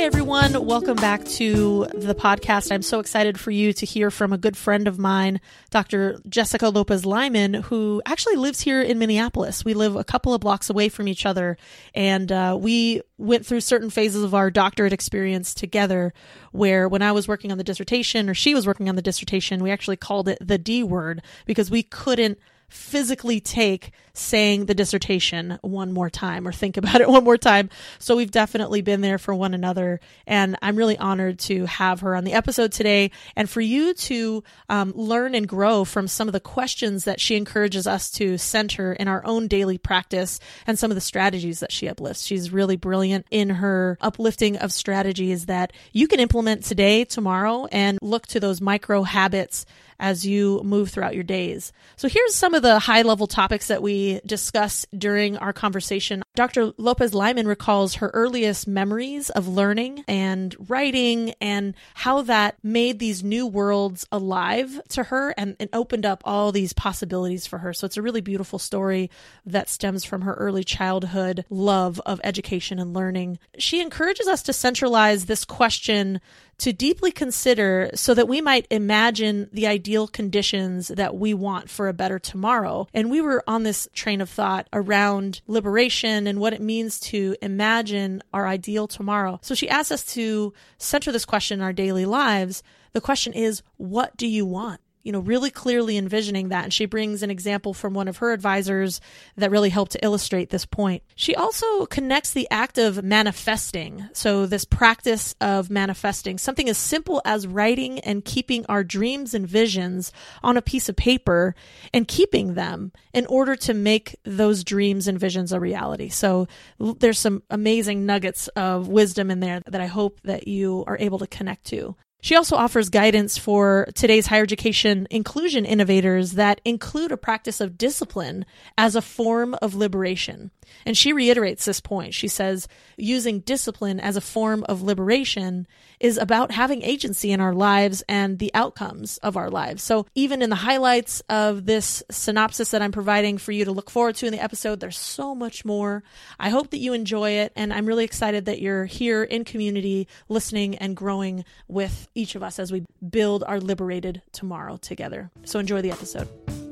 everyone. Welcome back to the podcast. I'm so excited for you to hear from a good friend of mine, Dr. Jessica Lopez Lyman, who actually lives here in Minneapolis. We live a couple of blocks away from each other, and we went through certain phases of our doctorate experience together, where when I was working on the dissertation, or she was working on the dissertation, we actually called it the D word because we couldn't physically take saying the dissertation one more time or think about it one more time. So we've definitely been there for one another. And I'm really honored to have her on the episode today and for you to learn and grow from some of the questions that she encourages us to center in our own daily practice and some of the strategies that she uplifts. She's really brilliant in her uplifting of strategies that you can implement today, tomorrow, and look to those micro habits as you move throughout your days. So here's some of the high-level topics that we discuss during our conversation. Dr. Lopez Lyman recalls her earliest memories of learning and writing and how that made these new worlds alive to her and opened up all these possibilities for her. So it's a really beautiful story that stems from her early childhood love of education and learning. She encourages us to centralize this question to deeply consider so that we might imagine the ideal conditions that we want for a better tomorrow. And we were on this train of thought around liberation and what it means to imagine our ideal tomorrow. So she asked us to center this question in our daily lives. The question is, what do you want? Really clearly envisioning that. And she brings an example from one of her advisors that really helped to illustrate this point. She also connects the act of manifesting. So this practice of manifesting, something as simple as writing and keeping our dreams and visions on a piece of paper and keeping them in order to make those dreams and visions a reality. So there's some amazing nuggets of wisdom in there that I hope that you are able to connect to. She also offers guidance for today's higher education inclusion innovators that include a practice of discipline as a form of liberation. And she reiterates this point. She says, using discipline as a form of liberation is about having agency in our lives and the outcomes of our lives. So even in the highlights of this synopsis that I'm providing for you to look forward to in the episode, there's so much more. I hope that you enjoy it. And I'm really excited that you're here in community listening and growing with each of us as we build our liberated tomorrow together. So enjoy the episode.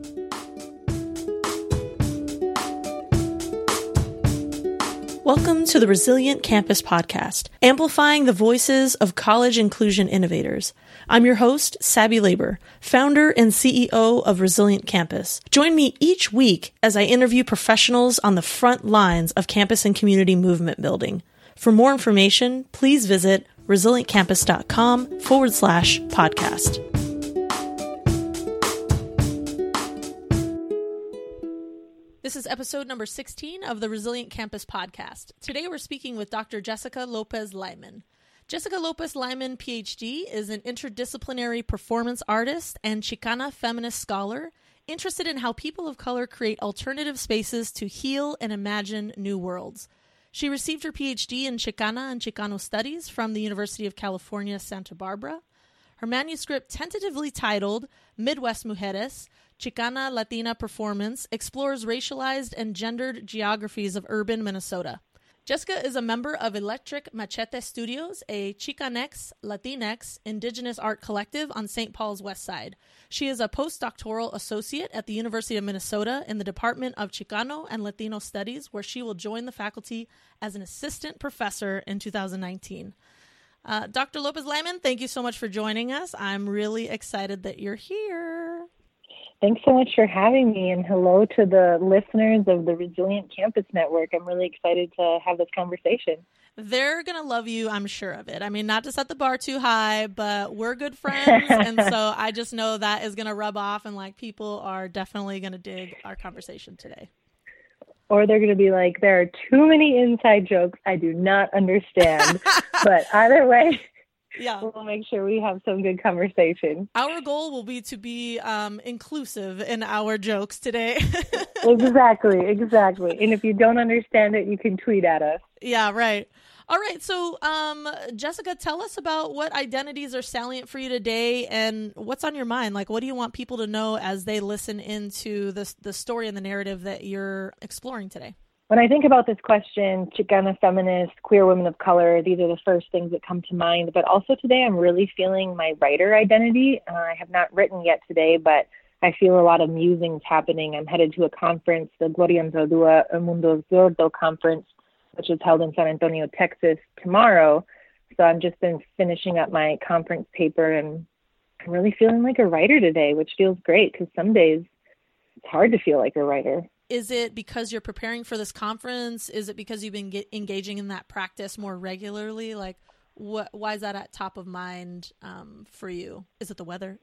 Welcome to the Resilient Campus Podcast, amplifying the voices of college inclusion innovators. I'm your host, Sabby Labor, founder and CEO of Resilient Campus. Join me each week as I interview professionals on the front lines of campus and community movement building. For more information, please visit resilientcampus.com/podcast. This is episode number 16 of the Resilient Campus podcast. Today we're speaking with Dr. Jessica Lopez Lyman. Jessica Lopez Lyman, PhD, is an interdisciplinary performance artist and Chicana feminist scholar interested in how people of color create alternative spaces to heal and imagine new worlds. She received her PhD in Chicana and Chicano Studies from the University of California, Santa Barbara. Her manuscript, tentatively titled Midwest Mujeres, Chicana Latina Performance, explores racialized and gendered geographies of urban Minnesota. Jessica is a member of Electric Machete Studios, a Chicanx, Latinx, indigenous art collective on St. Paul's West Side. She is a postdoctoral associate at the University of Minnesota in the Department of Chicano and Latino Studies, where she will join the faculty as an assistant professor in 2019. Dr. Lopez Lyman, thank you so much for joining us. I'm really excited that you're here. Thanks so much for having me, and hello to the listeners of the Resilient Campus Network. I'm really excited to have this conversation. They're going to love you, I'm sure of it. I mean, not to set the bar too high, but we're good friends, and so I just know that is going to rub off, and people are definitely going to dig our conversation today. Or they're going to be like, there are too many inside jokes I do not understand. But either way, yeah, we'll make sure we have some good conversation. Our goal will be to be inclusive in our jokes today. Exactly. And if you don't understand it, you can tweet at us. Yeah, right. All right. So, Jessica, tell us about what identities are salient for you today and what's on your mind. What do you want people to know as they listen into the story and the narrative that you're exploring today? When I think about this question, Chicana feminist, queer women of color, these are the first things that come to mind. But also today, I'm really feeling my writer identity. I have not written yet today, but I feel a lot of musings happening. I'm headed to a conference, the Gloria Anzaldúa El Mundo Zurdo conference, which is held in San Antonio, Texas tomorrow. So I've just been finishing up my conference paper, and I'm really feeling like a writer today, which feels great because some days it's hard to feel like a writer. Is it because you're preparing for this conference? Is it because you've been engaging in that practice more regularly? Like, why is that at top of mind for you? Is it the weather?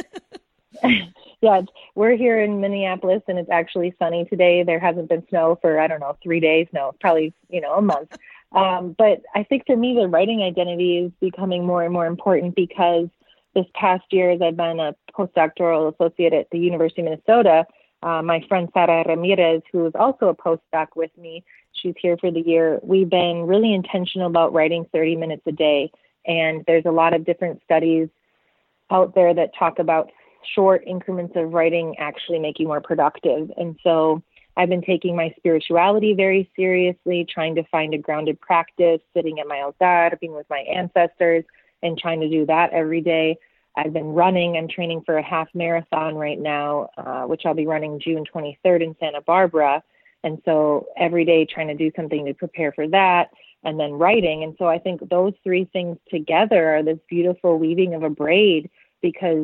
Yeah, we're here in Minneapolis, and it's actually sunny today. There hasn't been snow for, 3 days. No, probably, a month. But I think for me, the writing identity is becoming more and more important because this past year, as I've been a postdoctoral associate at the University of Minnesota, my friend Sara Ramirez, who is also a postdoc with me, she's here for the year. We've been really intentional about writing 30 minutes a day. And there's a lot of different studies out there that talk about short increments of writing actually make you more productive. And so I've been taking my spirituality very seriously, trying to find a grounded practice, sitting at my altar, being with my ancestors, and trying to do that every day. I've been running. I'm training for a half marathon right now, which I'll be running June 23rd in Santa Barbara. And so every day trying to do something to prepare for that, and then writing. And so I think those three things together are this beautiful weaving of a braid, because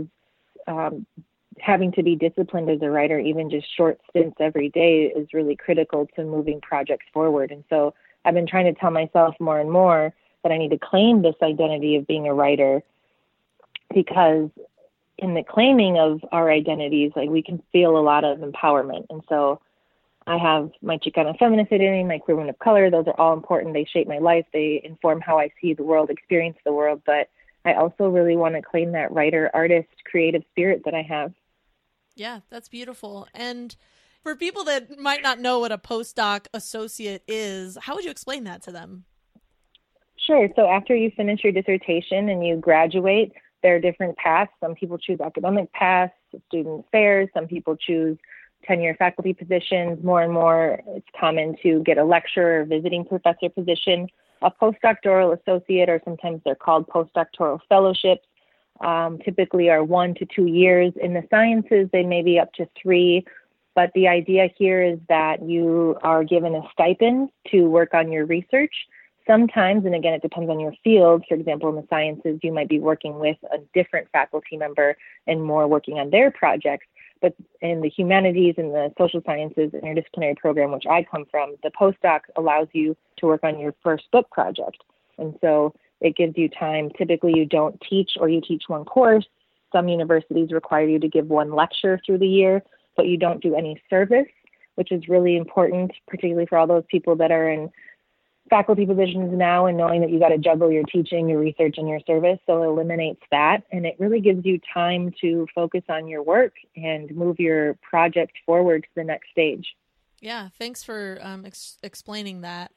having to be disciplined as a writer, even just short stints every day, is really critical to moving projects forward. And so I've been trying to tell myself more and more that I need to claim this identity of being a writer, because in the claiming of our identities, like, we can feel a lot of empowerment. And so I have my Chicana feminist identity, my queer woman of color. Those are all important. They shape my life. They inform how I see the world, experience the world. But I also really want to claim that writer, artist, creative spirit that I have. Yeah, that's beautiful. And for people that might not know what a postdoc associate is, how would you explain that to them? Sure. So after you finish your dissertation and you graduate, there are different paths. Some people choose academic paths, student affairs. Some people choose tenure faculty positions. More and more, it's common to get a lecturer or visiting professor position. A postdoctoral associate, or sometimes they're called postdoctoral fellowships, typically are 1 to 2 years. In the sciences, they may be up to 3. But the idea here is that you are given a stipend to work on your research. Sometimes, and again, it depends on your field. For example, in the sciences, you might be working with a different faculty member and more working on their projects. But in the humanities and the social sciences interdisciplinary program, which I come from, the postdoc allows you to work on your first book project. And so it gives you time. Typically, you don't teach, or you teach one course. Some universities require you to give one lecture through the year, but you don't do any service, which is really important, particularly for all those people that are in faculty positions now, and knowing that you got to juggle your teaching, your research, and your service. So it eliminates that. And it really gives you time to focus on your work and move your project forward to the next stage. Yeah. Thanks for explaining that.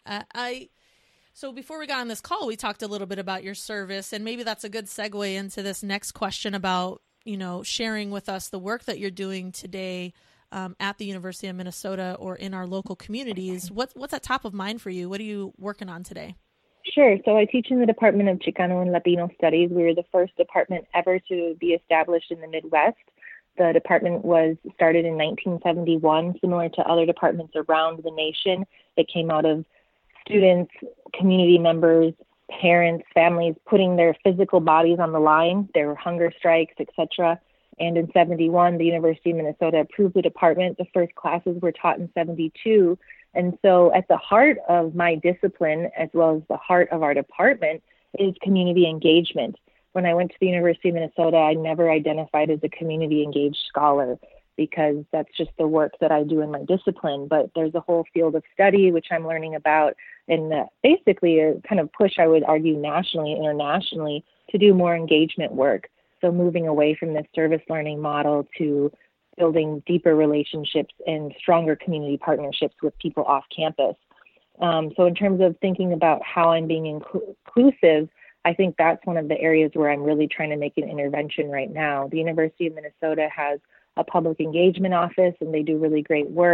So before we got on this call, we talked a little bit about your service, and maybe that's a good segue into this next question about, sharing with us the work that you're doing today at the University of Minnesota or in our local communities. What's at top of mind for you? What are you working on today? Sure. So I teach in the Department of Chicano and Latino Studies. We were the first department ever to be established in the Midwest. The department was started in 1971, similar to other departments around the nation. It came out of students, community members, parents, families putting their physical bodies on the line. There were hunger strikes, etc. And in 71, the University of Minnesota approved the department. The first classes were taught in 72. And so at the heart of my discipline, as well as the heart of our department, is community engagement. When I went to the University of Minnesota, I never identified as a community engaged scholar, because that's just the work that I do in my discipline. But there's a whole field of study, which I'm learning about, and basically a kind of push, I would argue, nationally, internationally, to do more engagement work. So moving away from this service learning model to building deeper relationships and stronger community partnerships with people off campus. So in terms of thinking about how I'm being inclusive, I think that's one of the areas where I'm really trying to make an intervention right now. The University of Minnesota has a public engagement office, and they do really great work.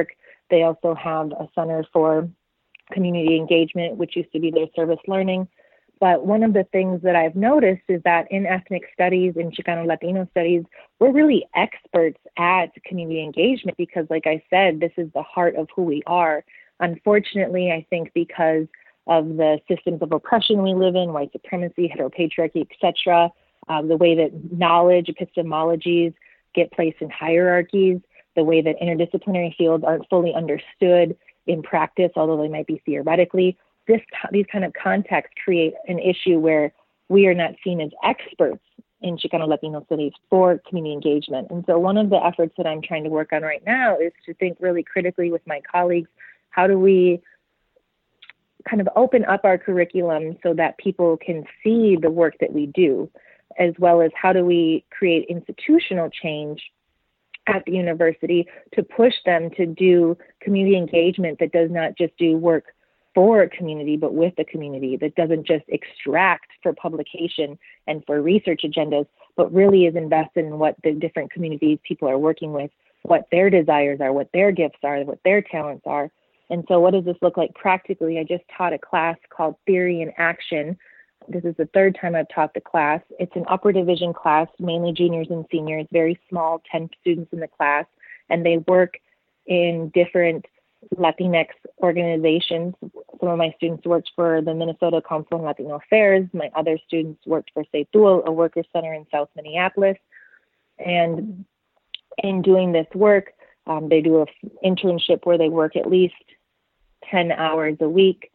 They also have a Center for Community Engagement, which used to be their service learning. But one of the things that I've noticed is that in ethnic studies, in Chicano Latino studies, we're really experts at community engagement because, like I said, this is the heart of who we are. Unfortunately, I think because of the systems of oppression we live in, white supremacy, heteropatriarchy, etc., the way that knowledge, epistemologies get placed in hierarchies, the way that interdisciplinary fields aren't fully understood in practice, although they might be theoretically, these kind of contexts create an issue where we are not seen as experts in Chicano Latino studies for community engagement. And so one of the efforts that I'm trying to work on right now is to think really critically with my colleagues, how do we kind of open up our curriculum so that people can see the work that we do, as well as how do we create institutional change at the university to push them to do community engagement that does not just do work for a community, but with the community, that doesn't just extract for publication and for research agendas, but really is invested in what the different communities people are working with, what their desires are, what their gifts are, what their talents are. And so what does this look like practically? I just taught a class called Theory in Action. This is the third time I've taught the class. It's an upper division class, mainly juniors and seniors, very small, 10 students in the class, and they work in different Latinx organizations. Some of my students worked for the Minnesota Council on Latino Affairs. My other students worked for CETUL, a worker center in South Minneapolis. And in doing this work, they do an internship where they work at least 10 hours a week.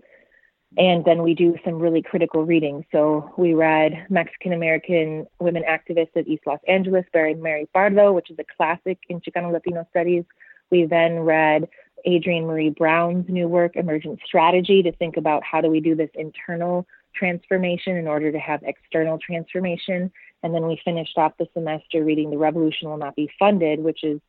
And then we do some really critical reading. So we read Mexican American women activists of East Los Angeles by Mary Pardo, which is a classic in Chicano Latino studies. We then read Adrienne Marie Brown's new work, Emergent Strategy, to think about how do we do this internal transformation in order to have external transformation. And then we finished off the semester reading The Revolution Will Not Be Funded, which is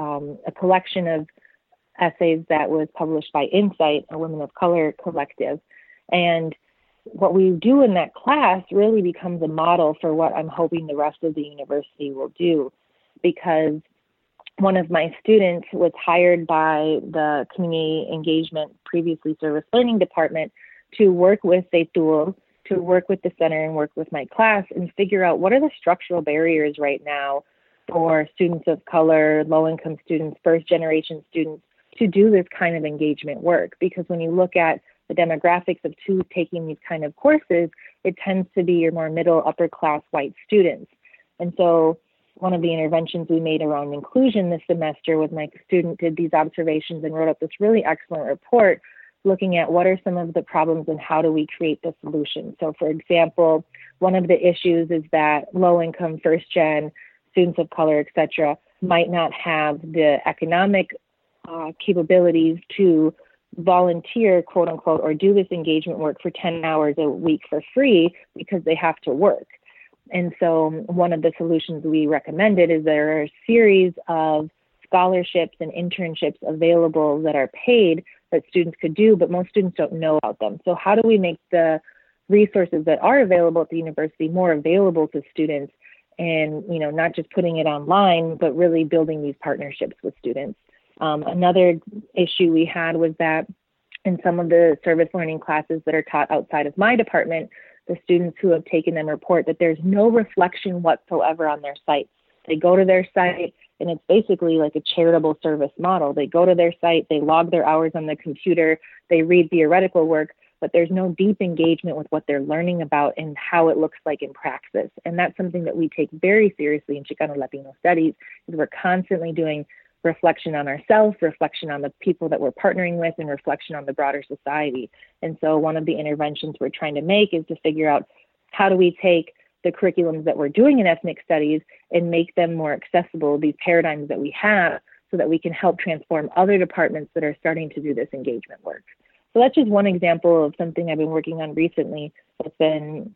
a collection of essays that was published by Insight, a women of color collective. And what we do in that class really becomes a model for what I'm hoping the rest of the university will do, because one of my students was hired by the community engagement, previously service learning department, to work with CETUL, to work with the center and work with my class and figure out what are the structural barriers right now for students of color, low-income students, first-generation students to do this kind of engagement work. Because when you look at the demographics of who's taking these kind of courses, it tends to be your more middle, upper-class white students. And so one of the interventions we made around inclusion this semester was my student did these observations and wrote up this really excellent report looking at what are some of the problems and how do we create the solution. So for example, one of the issues is that low-income, first-gen, students of color, et cetera, might not have the economic capabilities to volunteer, quote unquote, or do this engagement work for 10 hours a week for free because they have to work. And so one of the solutions we recommended is there are a series of scholarships and internships available that are paid that students could do, but most students don't know about them. So how do we make the resources that are available at the university more available to students, and not just putting it online, but really building these partnerships with students? Another issue we had was that in some of the service learning classes that are taught outside of my department, the students who have taken them report that there's no reflection whatsoever on their site. They go to their site and it's basically like a charitable service model. They go to their site, they log their hours on the computer, they read theoretical work, but there's no deep engagement with what they're learning about and how it looks like in praxis. And that's something that we take very seriously in Chicano Latino studies, is we're constantly doing reflection on ourselves, reflection on the people that we're partnering with, and reflection on the broader society. And so one of the interventions we're trying to make is to figure out how do we take the curriculums that we're doing in ethnic studies and make them more accessible, these paradigms that we have, so that we can help transform other departments that are starting to do this engagement work. So that's just one example of something I've been working on recently that's been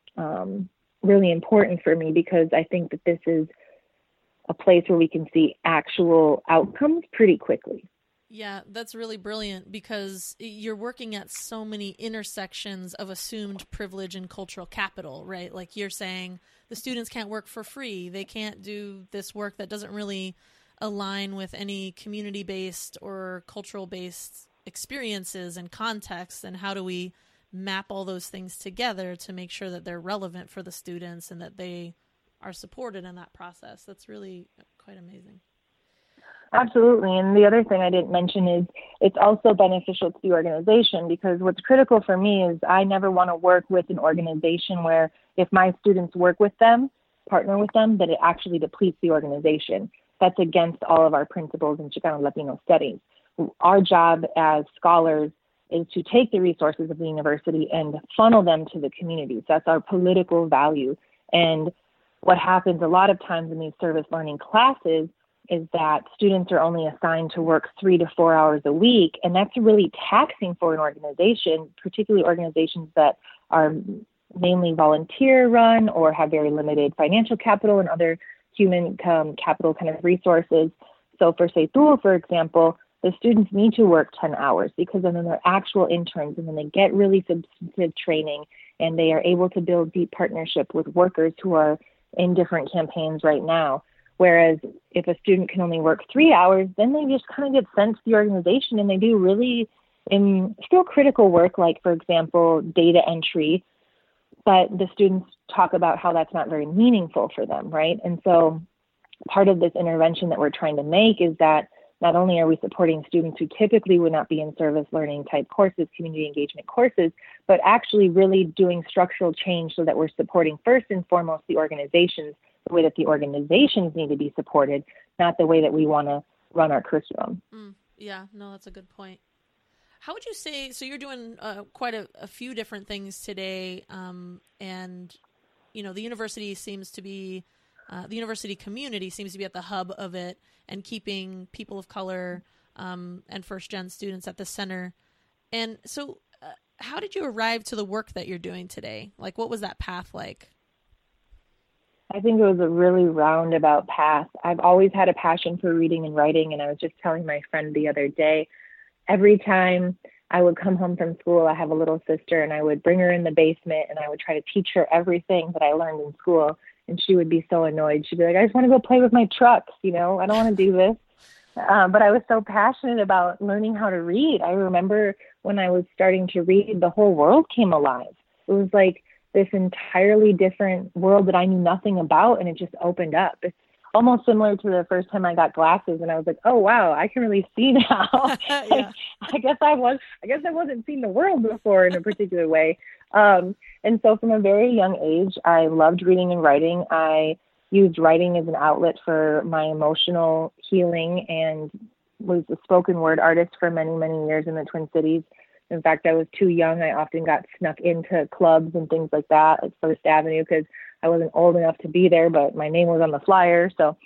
really important for me, because I think that this is a place where we can see actual outcomes pretty quickly. Yeah, that's really brilliant, because you're working at so many intersections of assumed privilege and cultural capital, right? Like you're saying the students can't work for free. They can't do this work that doesn't really align with any community-based or cultural-based experiences and contexts, and how do we map all those things together to make sure that they're relevant for the students and that they are supported in that process. That's really quite amazing. Absolutely. And the other thing I didn't mention is it's also beneficial to the organization, because what's critical for me is I never want to work with an organization where if my students work with them, partner with them, that it actually depletes the organization. That's against all of our principles in Chicano Latino studies. Our job as scholars is to take the resources of the university and funnel them to the communities. That's our political value. And what happens a lot of times in these service learning classes is that students are only assigned to work 3 to 4 hours a week. And that's really taxing for an organization, particularly organizations that are mainly volunteer run or have very limited financial capital and other human capital kind of resources. So for CETUL, for example, the students need to work 10 hours because then they're actual interns, and then they get really substantive training, and they are able to build deep partnership with workers who are in different campaigns right now. Whereas if a student can only work 3 hours, then they just kind of get sent to the organization and they do really still critical work, like, for example, data entry, but the students talk about how that's not very meaningful for them, right? And so part of this intervention that we're trying to make is that not only are we supporting students who typically would not be in service learning type courses, community engagement courses, but actually really doing structural change so that we're supporting first and foremost the organizations, the way that the organizations need to be supported, not the way that we want to run our curriculum. Yeah, no, that's a good point. How would you say, so you're doing quite a few different things today, and, you know, the university seems to be, the university community seems to be at the hub of it and keeping people of color and first-gen students at the center. And so how did you arrive to the work that you're doing today? Like, what was that path like? I think it was a really roundabout path. I've always had a passion for reading and writing, and I was just telling my friend the other day, every time I would come home from school, I have a little sister, and I would bring her in the basement, and I would try to teach her everything that I learned in school, and she would be so annoyed. She'd be like, I just want to go play with my trucks, you know, I don't want to do this. But I was so passionate about learning how to read. I remember when I was starting to read, the whole world came alive. It was like this entirely different world that I knew nothing about, and it just opened up. It's almost similar to the first time I got glasses, and I was like, oh wow, I can really see now. Yeah. I guess I wasn't seeing the world before in a particular way. And so from a very young age, I loved reading and writing. I used writing as an outlet for my emotional healing and was a spoken word artist for many, many years in the Twin Cities. In fact, I was too young. I often got snuck into clubs and things like that at First Avenue because I wasn't old enough to be there, but my name was on the flyer. So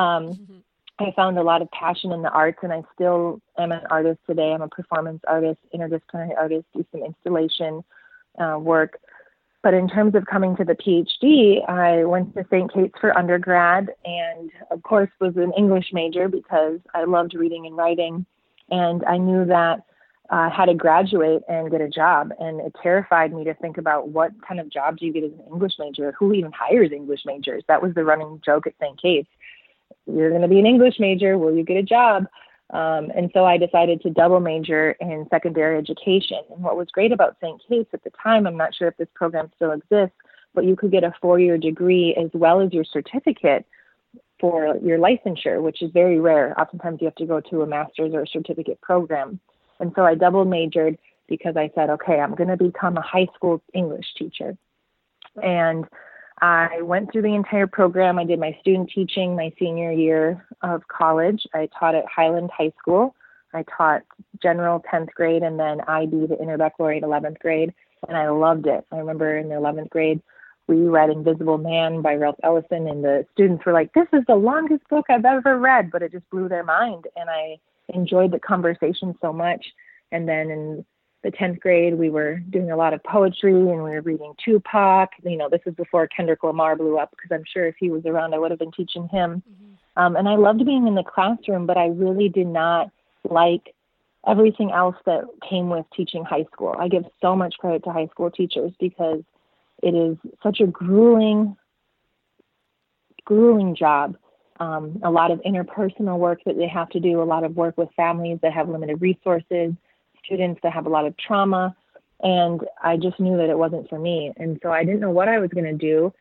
I found a lot of passion in the arts, and I still am an artist today. I'm a performance artist, interdisciplinary artist, do some installation work. But in terms of coming to the PhD, I went to St. Kate's for undergrad and, of course, was an English major because I loved reading and writing. And I knew that I had to graduate and get a job. And it terrified me to think about what kind of job do you get as an English major? Who even hires English majors? That was the running joke at St. Kate's. You're going to be an English major. Will you get a job? And so I decided to double major in secondary education. And what was great about St. Kate's at the time, I'm not sure if this program still exists, but you could get a 4-year degree as well as your certificate for your licensure, which is very rare. Oftentimes you have to go to a master's or a certificate program. And so I double majored because I said, okay, I'm going to become a high school English teacher. And I went through the entire program. I did my student teaching my senior year of college. I taught at Highland High School. I taught general 10th grade and then IB, the interbaccalaureate 11th grade. And I loved it. I remember in the 11th grade, we read Invisible Man by Ralph Ellison, and the students were like, this is the longest book I've ever read, but it just blew their mind. And I enjoyed the conversation so much. And then in the 10th grade, we were doing a lot of poetry and we were reading Tupac. You know, this is before Kendrick Lamar blew up, because I'm sure if he was around, I would have been teaching him. Mm-hmm. And I loved being in the classroom, but I really did not like everything else that came with teaching high school. I give so much credit to high school teachers because it is such a grueling job. a lot of interpersonal work that they have to do, a lot of work with families that have limited resources, students that have a lot of trauma. And I just knew that it wasn't for me. And so I didn't know what I was going to do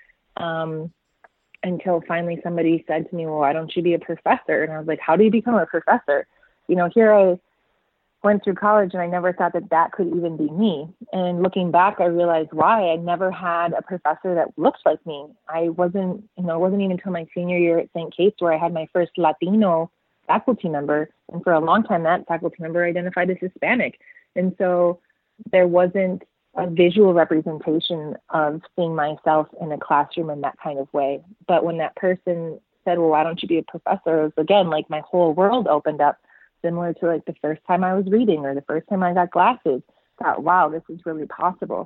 until finally somebody said to me, well, why don't you be a professor? And I was like, how do you become a professor? Here I went through college and I never thought that that could even be me. And looking back, I realized why. I never had a professor that looked like me. It wasn't even until my senior year at St. Kate's where I had my first Latino faculty member. And for a long time, that faculty member identified as Hispanic. And so there wasn't a visual representation of seeing myself in a classroom in that kind of way. But when that person said, well, why don't you be a professor? It was, again, like my whole world opened up, similar to like the first time I was reading or the first time I got glasses. I thought, wow, this is really possible.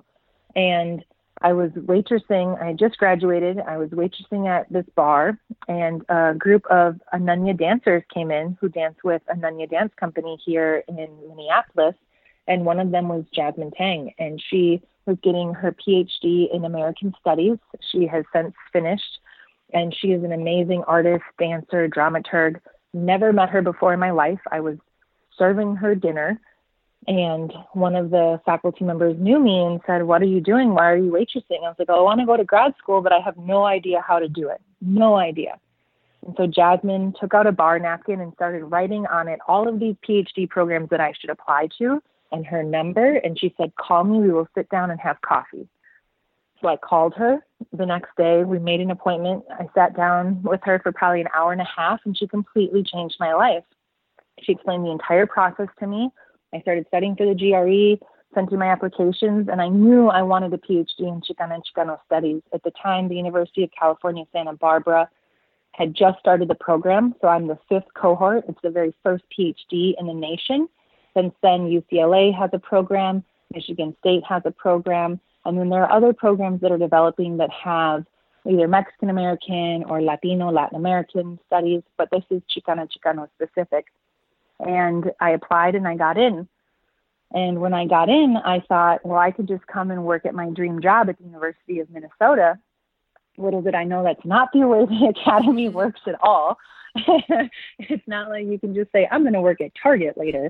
And I was waitressing. I had just graduated. I was waitressing at this bar, and a group of Ananya dancers came in who dance with Ananya Dance Company here in Minneapolis. And one of them was Jasmine Tang, and she was getting her PhD in American Studies. She has since finished, and she is an amazing artist, dancer, dramaturg. Never met her before in my life. I was serving her dinner, and one of the faculty members knew me and said, what are you doing? Why are you waitressing? I was like, oh, I want to go to grad school, but I have no idea how to do it. No idea. And so Jasmine took out a bar napkin and started writing on it all of these PhD programs that I should apply to and her number. And she said, call me. We will sit down and have coffee. So I called her the next day. We made an appointment. I sat down with her for probably an hour and a half, and she completely changed my life. She explained the entire process to me. I started studying for the GRE, sent in my applications, and I knew I wanted a PhD in Chicana and Chicano studies. At the time, the University of California, Santa Barbara had just started the program, so I'm the 5th cohort. It's the very first PhD in the nation. Since then, UCLA has a program, Michigan State has a program, and then there are other programs that are developing that have either Mexican American or Latino, Latin American studies, but this is Chicana, Chicano specific. And I applied and I got in. And when I got in, I thought, well, I could just come and work at my dream job at the University of Minnesota. Little did I know that's not the way the academy works at all. It's not like you can just say, I'm going to work at Target later,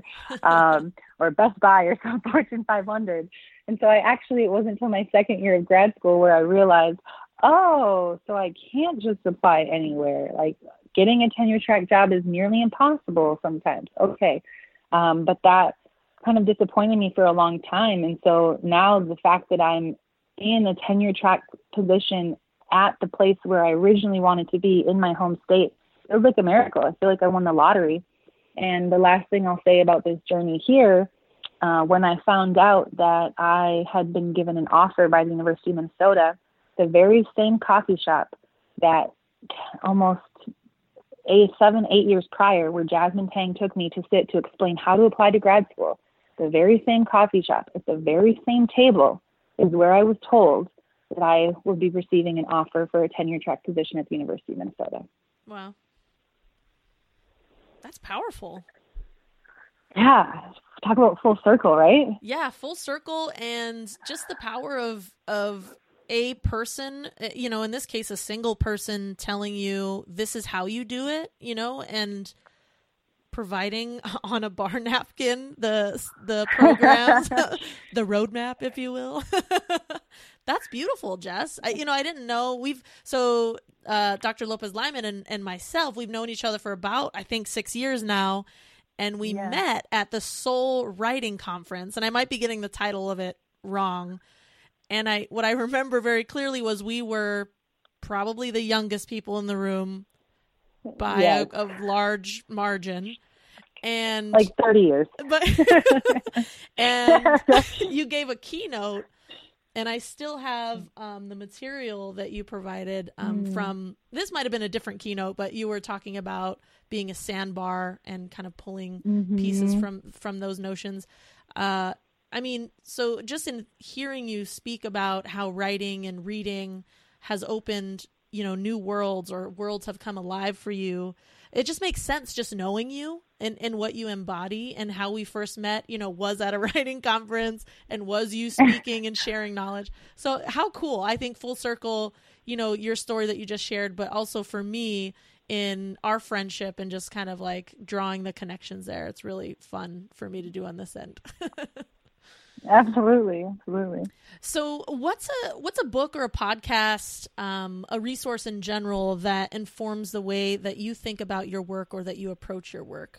or Best Buy or some Fortune 500. And so it wasn't until my second year of grad school where I realized, oh, so I can't just apply anywhere. Like getting a tenure track job is nearly impossible sometimes. Okay. But that kind of disappointed me for a long time. And so now the fact that I'm in a tenure track position at the place where I originally wanted to be in my home state feels like a miracle. I feel like I won the lottery. And the last thing I'll say about this journey here, when I found out that I had been given an offer by the University of Minnesota, the very same coffee shop that almost 7-8 years prior, where Jasmine Tang took me to sit to explain how to apply to grad school, the very same coffee shop at the very same table is where I was told that I would be receiving an offer for a tenure track position at the University of Minnesota. Wow. That's powerful. Yeah. Talk about full circle, right? Yeah, full circle, and just the power of a person, in this case, a single person telling you this is how you do it, and providing on a bar napkin the programs, the roadmap, if you will. That's beautiful, Jess. I didn't know Dr. Lopez-Lyman and myself, we've known each other for about, I think, 6 years now. And we met at the Soul Writing Conference, and I might be getting the title of it wrong. And what I remember very clearly was we were probably the youngest people in the room by a large margin. And like 30 years. And you gave a keynote, and I still have the material that you provided from, this might have been a different keynote, but you were talking about being a sandbar and kind of pulling pieces from those notions. So just in hearing you speak about how writing and reading has opened, new worlds, or worlds have come alive for you, it just makes sense just knowing you and what you embody, and how we first met, was at a writing conference and was you speaking and sharing knowledge. So how cool. I think full circle, your story that you just shared, but also for me, in our friendship and just kind of like drawing the connections there. It's really fun for me to do on this end. Absolutely. So what's a book or a podcast, a resource in general that informs the way that you think about your work or that you approach your work?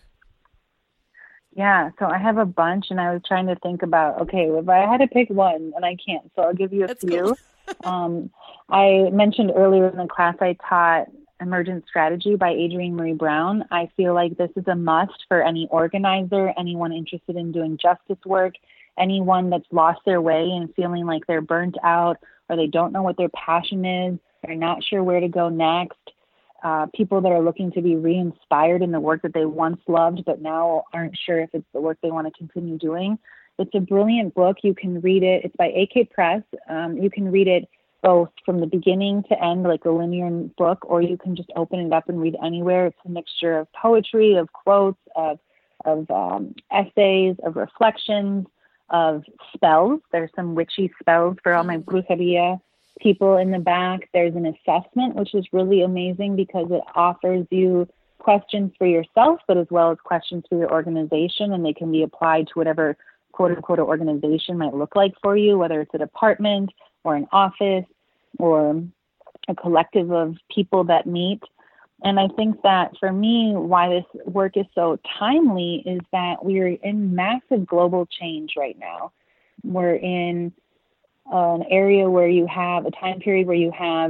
Yeah, so I have a bunch, and I was trying to think about, okay, if I had to pick one, and I can't, so I'll give you a few. Cool. I mentioned earlier in the class I taught Emergent Strategy by Adrienne Maree Brown. I feel like this is a must for any organizer, anyone interested in doing justice work, anyone that's lost their way and feeling like they're burnt out or they don't know what their passion is, they're not sure where to go next. People that are looking to be re-inspired in the work that they once loved but now aren't sure if it's the work they want to continue doing. It's a brilliant book. You can read it. It's by AK Press. You can read it both from the beginning to end, like a linear book, or you can just open it up and read anywhere. It's a mixture of poetry, of quotes, of essays, of reflections, of spells. There's some witchy spells for all my brujeria people in the back. There's an assessment, which is really amazing because it offers you questions for yourself, but as well as questions for your organization, and they can be applied to whatever quote unquote organization might look like for you, whether it's a department or an office or a collective of people that meet. And I think that for me, why this work is so timely is that we're in massive global change right now. We're in an area where you have a time period where you have,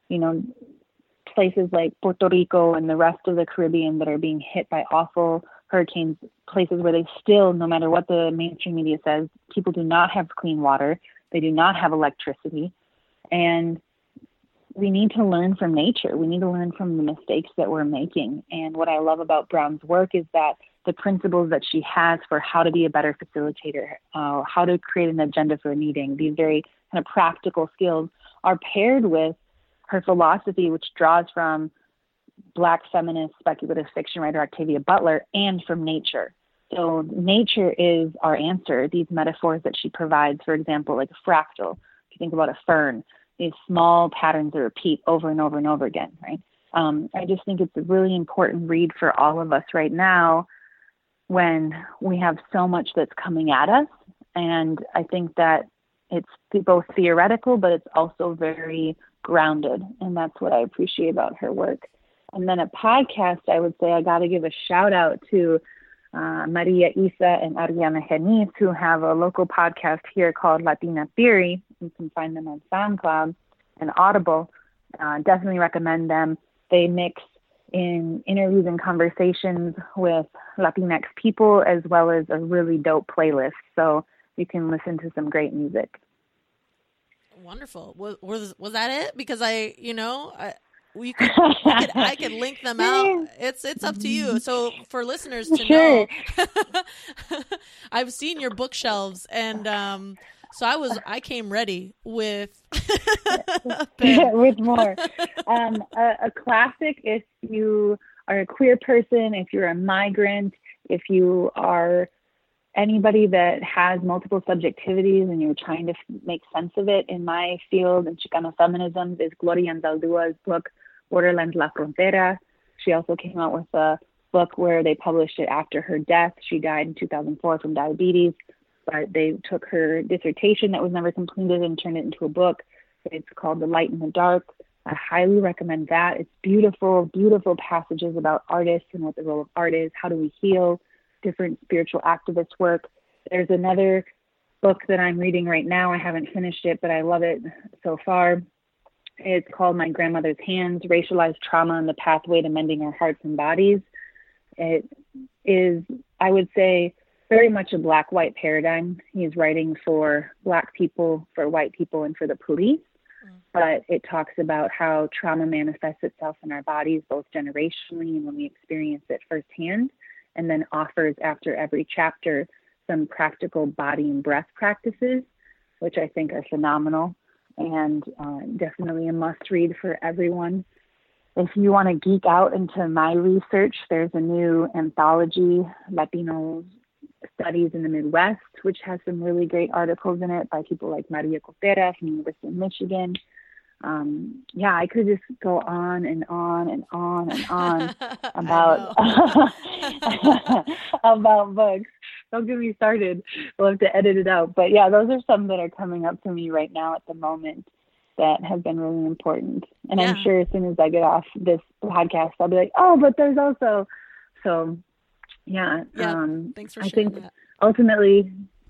places like Puerto Rico and the rest of the Caribbean that are being hit by awful hurricanes, places where they still, no matter what the mainstream media says, people do not have clean water. They do not have electricity. And we need to learn from nature. We need to learn from the mistakes that we're making. And what I love about Brown's work is that the principles that she has for how to be a better facilitator, how to create an agenda for a meeting, these very kind of practical skills are paired with her philosophy, which draws from Black feminist speculative fiction writer Octavia Butler and from nature. So nature is our answer. These metaphors that she provides, for example, like a fractal, if you think about a fern, these small patterns that repeat over and over and over again, right? I just think it's a really important read for all of us right now when we have so much that's coming at us. And I think that it's both theoretical, but it's also very grounded. And that's what I appreciate about her work. And then a podcast, I would say I got to give a shout out to Maria Isa and Ariana Geniz, who have a local podcast here called Latina Theory. You can find them on SoundCloud and Audible. Definitely recommend them. They mix in interviews and conversations with Latinx people, as well as a really dope playlist. So you can listen to some great music. Wonderful. Was that it? Because I could link them out. It's up to you. So for listeners to know, I've seen your bookshelves, and so I came ready with with more. A classic if you are a queer person, if you're a migrant, if you are anybody that has multiple subjectivities and you're trying to make sense of it. In my field, in Chicano feminism, is Gloria Anzaldua's book, Borderlands La Frontera. She also came out with a book where they published it after her death. She died in 2004 from diabetes, but they took her dissertation that was never completed and turned it into a book. It's called The Light in the Dark. I highly recommend that. It's beautiful, beautiful passages about artists and what the role of art is. How do we heal? Different spiritual activist work. There's another book that I'm reading right now. I haven't finished it, but I love it so far. It's called My Grandmother's Hands, Racialized Trauma and the Pathway to Mending Our Hearts and Bodies. It is, I would say, very much a Black-white paradigm. He's writing for Black people, for white people, and for the police. But it talks about how trauma manifests itself in our bodies, both generationally and when we experience it firsthand, and then offers after every chapter some practical body and breath practices, which I think are phenomenal and definitely a must read for everyone. If you want to geek out into my research, there's a new anthology, Latino Studies in the Midwest, which has some really great articles in it by people like Maria Cotera from the University of Michigan. Yeah, I could just go on and on and on and on about about books. Don't get me started. We'll have to edit it out. But yeah, those are some that are coming up for me right now at the moment that have been really important. And I'm sure as soon as I get off this podcast, I'll be like, oh, but there's also, so yeah. Thanks for I sharing think that. ultimately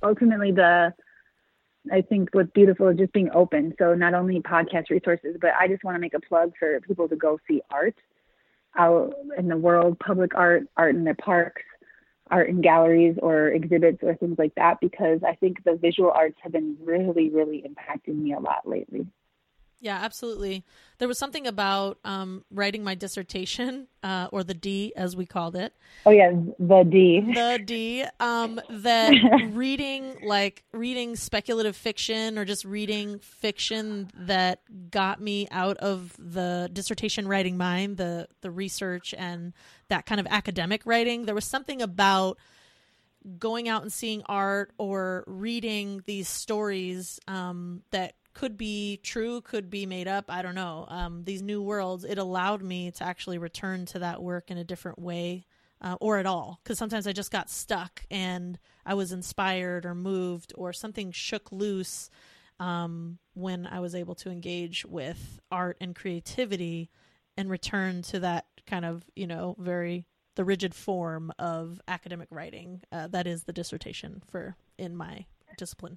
I think what's beautiful is just being open. So not only podcast resources, but I just want to make a plug for people to go see art out in the world, public art, art in the parks, art in galleries or exhibits or things like that, because I think the visual arts have been really, really impacting me a lot lately. Yeah, absolutely. There was something about writing my dissertation, or the D, as we called it. Oh, yeah, the D. The D, that reading speculative fiction or just reading fiction that got me out of the dissertation writing mind, the research and that kind of academic writing. There was something about going out and seeing art or reading these stories that could be true, could be made up. I don't know. These new worlds, it allowed me to actually return to that work in a different way, or at all. Because sometimes I just got stuck and I was inspired or moved or something shook loose when I was able to engage with art and creativity and return to that kind of, the rigid form of academic writing. That is the dissertation in my discipline.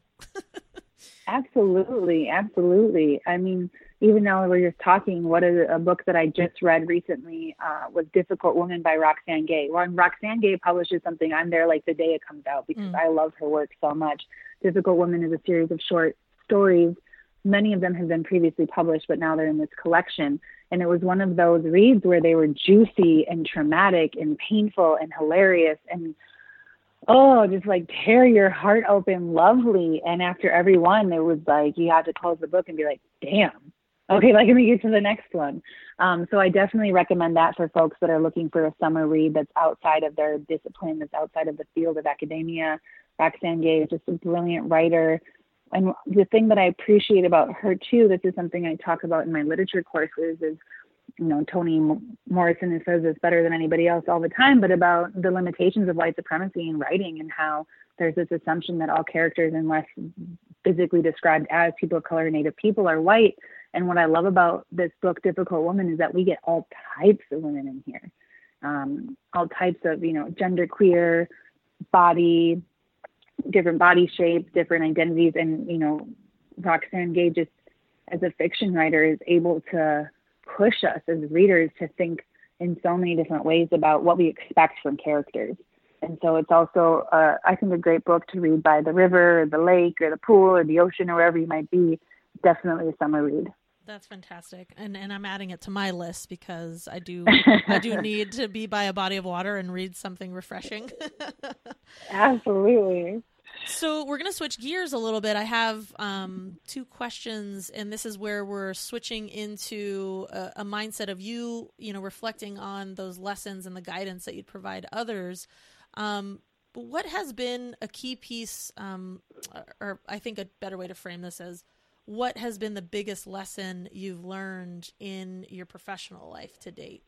Absolutely. I mean, even now we're just talking, a book that I just read recently was Difficult Woman by Roxane Gay. When Roxane Gay publishes something, I'm there like the day it comes out because I love her work so much. Difficult Woman is a series of short stories. Many of them have been previously published, but now they're in this collection. And it was one of those reads where they were juicy and traumatic and painful and hilarious and just like tear your heart open, lovely. And after every one, it was like you had to close the book and be like, damn, okay, let me get to the next one. So I definitely recommend that for folks that are looking for a summer read that's outside of their discipline, that's outside of the field of academia. Roxane Gay is just a brilliant writer. And the thing that I appreciate about her too, this is something I talk about in my literature courses, is Toni Morrison says this better than anybody else all the time, but about the limitations of white supremacy in writing and how there's this assumption that all characters, unless physically described as people of color, Native people, are white. And what I love about this book, Difficult Woman, is that we get all types of women in here, all types of, genderqueer, body, different body shapes, different identities. And, Roxane Gay, just as a fiction writer, is able to push us as readers to think in so many different ways about what we expect from characters. And so it's also, I think, a great book to read by the river or the lake or the pool or the ocean or wherever you might be. Definitely a summer read. That's fantastic. And I'm adding it to my list because I do need to be by a body of water and read something refreshing. Absolutely. So we're going to switch gears a little bit. I have two questions, and this is where we're switching into a mindset of you reflecting on those lessons and the guidance that you'd provide others. But what has been a key piece, or I think a better way to frame this is, what has been the biggest lesson you've learned in your professional life to date?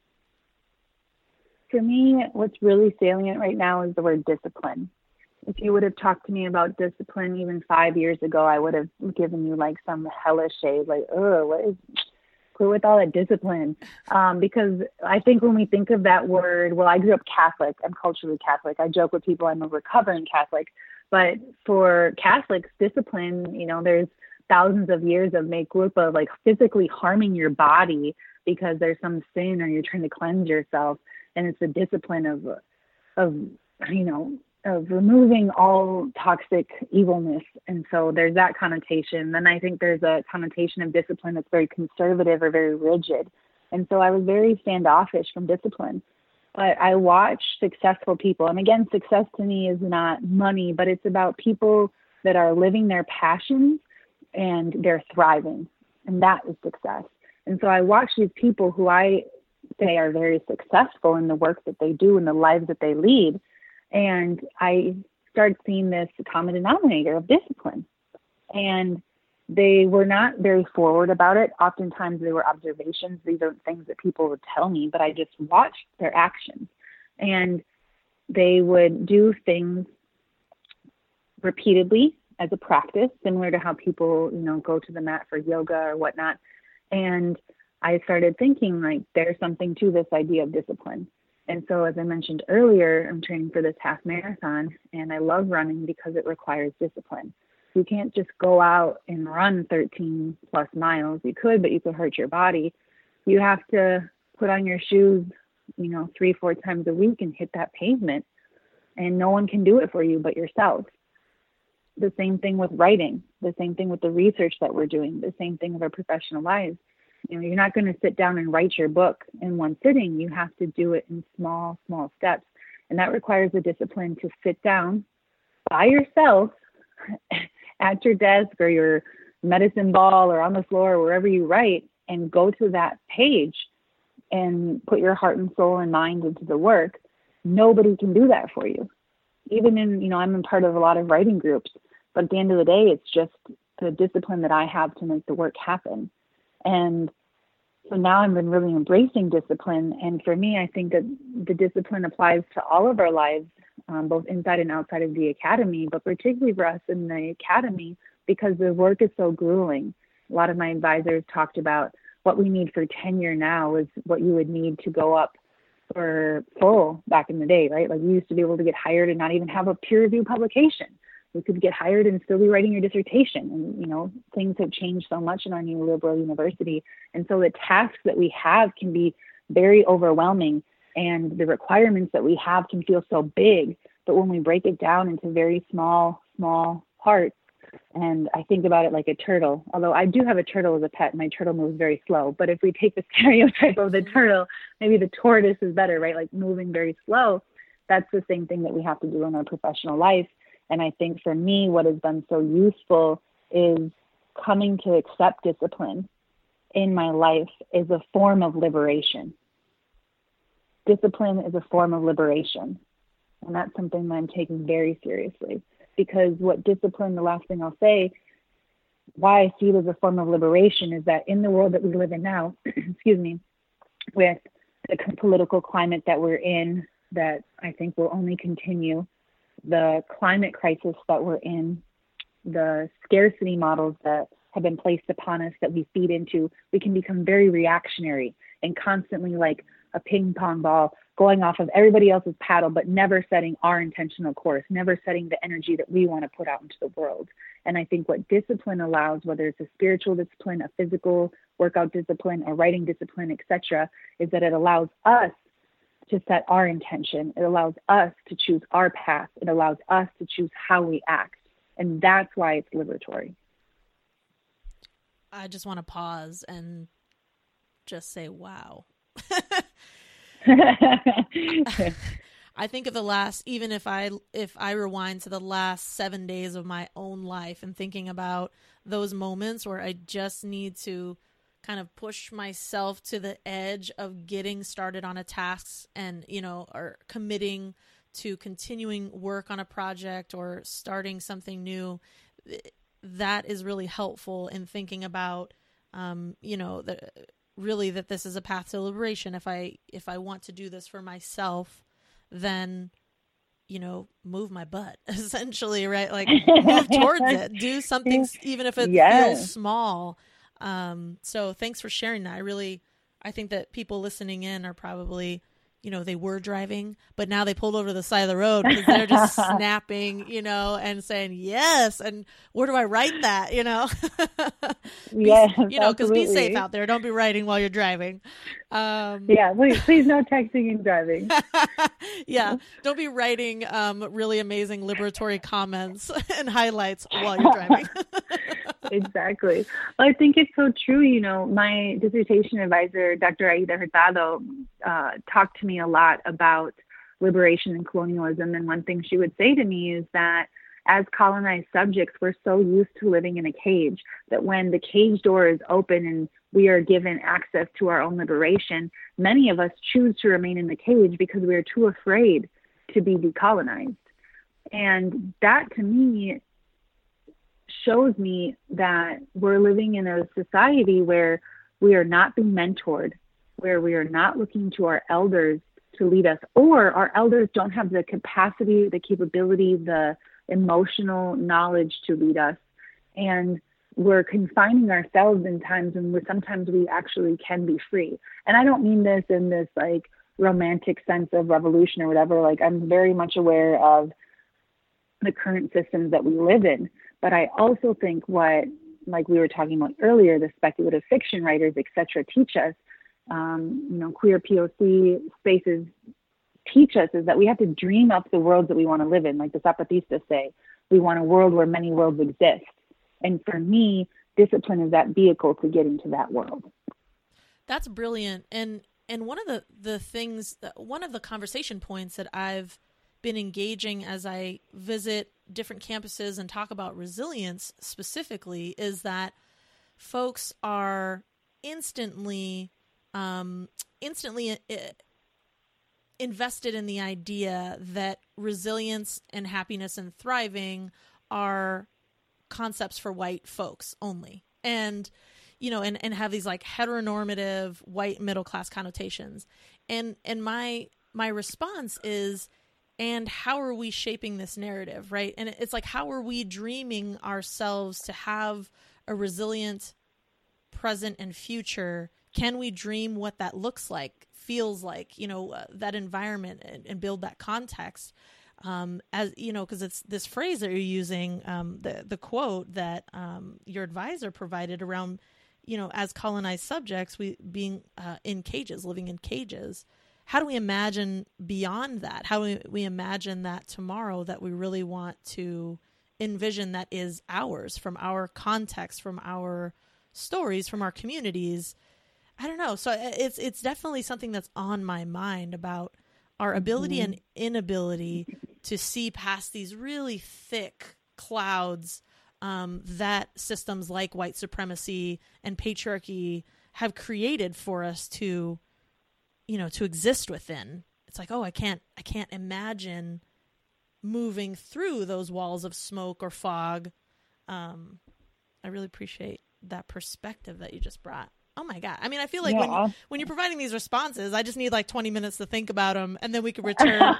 For me, what's really salient right now is the word discipline. If you would have talked to me about discipline even 5 years ago, I would have given you like some hellish shade, like, quit with all that discipline. Because I think when we think of that word, well, I grew up Catholic. I'm culturally Catholic. I joke with people I'm a recovering Catholic. But for Catholics, discipline, there's thousands of years of make group of like physically harming your body because there's some sin or you're trying to cleanse yourself. And it's the discipline of removing all toxic evilness. And so there's that connotation. Then I think there's a connotation of discipline that's very conservative or very rigid. And so I was very standoffish from discipline. But I watch successful people. And again, success to me is not money, but it's about people that are living their passions and they're thriving. And that is success. And so I watch these people who I say are very successful in the work that they do and the lives that they lead. And I started seeing this common denominator of discipline. And they were not very forward about it. Oftentimes they were observations. These are things that people would tell me, but I just watched their actions. And they would do things repeatedly as a practice, similar to how people, go to the mat for yoga or whatnot. And I started thinking, like, there's something to this idea of discipline. And so, as I mentioned earlier, I'm training for this half marathon, and I love running because it requires discipline. You can't just go out and run 13 plus miles. You could, but you could hurt your body. You have to put on your shoes, 3-4 times a week and hit that pavement. And no one can do it for you but yourself. The same thing with writing, the same thing with the research that we're doing, the same thing with our professional lives. You're not going to sit down and write your book in one sitting. You have to do it in small, small steps. And that requires the discipline to sit down by yourself at your desk or your medicine ball or on the floor or wherever you write, and go to that page and put your heart and soul and mind into the work. Nobody can do that for you. Even in, I'm a part of a lot of writing groups, but at the end of the day, it's just the discipline that I have to make the work happen. And so now I've been really embracing discipline. And for me, I think that the discipline applies to all of our lives, both inside and outside of the academy, but particularly for us in the academy, because the work is so grueling. A lot of my advisors talked about what we need for tenure now is what you would need to go up for full back in the day, right? Like, you used to be able to get hired and not even have a peer review publication. You could get hired and still be writing your dissertation. And, things have changed so much in our new liberal university. And so the tasks that we have can be very overwhelming, and the requirements that we have can feel so big. But when we break it down into very small, small parts, and I think about it like a turtle, although I do have a turtle as a pet. My turtle moves very slow. But if we take the stereotype of the turtle, maybe the tortoise is better, right? Like, moving very slow. That's the same thing that we have to do in our professional life. And I think for me, what has been so useful is coming to accept discipline in my life is a form of liberation. Discipline is a form of liberation. And that's something that I'm taking very seriously. Because what discipline, the last thing I'll say, why I see it as a form of liberation is that in the world that we live in now, excuse me, with the political climate that we're in, that I think will only continue, the climate crisis that we're in, the scarcity models that have been placed upon us that we feed into, we can become very reactionary and constantly like a ping pong ball going off of everybody else's paddle, but never setting our intentional course, never setting the energy that we want to put out into the world. And I think what discipline allows, whether it's a spiritual discipline, a physical workout discipline, a writing discipline, etc., is that it allows us to set our intention. It allows us to choose our path. It allows us to choose how we act. And that's why it's liberatory. I just want to pause and just say, wow. I think of the last, even if I rewind to the last 7 days of my own life and thinking about those moments where I just need to kind of push myself to the edge of getting started on a task and, or committing to continuing work on a project or starting something new, that is really helpful in thinking about, really that this is a path to liberation. If I want to do this for myself, then, move my butt essentially, right? Like, move towards it, do something, even if it feels small. So thanks for sharing that. I think that people listening in are probably, they were driving, but now they pulled over to the side of the road because they're just snapping, and saying, yes. And where do I write that? Yes, because be safe out there. Don't be writing while you're driving. Yeah, please no texting and driving. Yeah. Don't be writing, really amazing liberatory comments and highlights while you're driving. Exactly. Well, I think it's so true. My dissertation advisor, Dr. Aida Hurtado, talked to me a lot about liberation and colonialism. And one thing she would say to me is that as colonized subjects, we're so used to living in a cage that when the cage door is open and we are given access to our own liberation, many of us choose to remain in the cage because we are too afraid to be decolonized. And that to me shows me that we're living in a society where we are not being mentored, where we are not looking to our elders to lead us, or our elders don't have the capacity, the capability, the emotional knowledge to lead us. And we're confining ourselves in times when sometimes we actually can be free. And I don't mean this in this like romantic sense of revolution or whatever. Like, I'm very much aware of the current systems that we live in. But I also think what, like we were talking about earlier, the speculative fiction writers, et cetera, teach us, queer POC spaces teach us is that we have to dream up the worlds that we want to live in. Like the Zapatistas say, we want a world where many worlds exist. And for me, discipline is that vehicle to get into that world. That's brilliant. And one of the things, one of the conversation points that I've been engaging as I visit different campuses and talk about resilience specifically is that folks are instantly invested in the idea that resilience and happiness and thriving are concepts for white folks only. And, and have these like heteronormative white middle class connotations. And my response is, and how are we shaping this narrative, right? And it's like, how are we dreaming ourselves to have a resilient present and future? Can we dream what that looks like, feels like, that environment and build that context? As because it's this phrase that you're using, the quote that your advisor provided around, as colonized subjects, we being in cages, living in cages. How do we imagine beyond that? How do we imagine that tomorrow that we really want to envision that is ours, from our context, from our stories, from our communities? I don't know. So it's definitely something that's on my mind about our ability and inability to see past these really thick clouds that systems like white supremacy and patriarchy have created for us to exist within. It's like, oh, I can't imagine moving through those walls of smoke or fog. I really appreciate that perspective that you just brought. Oh my God. I mean, I feel like when you're providing these responses, I just need like 20 minutes to think about them and then we can return.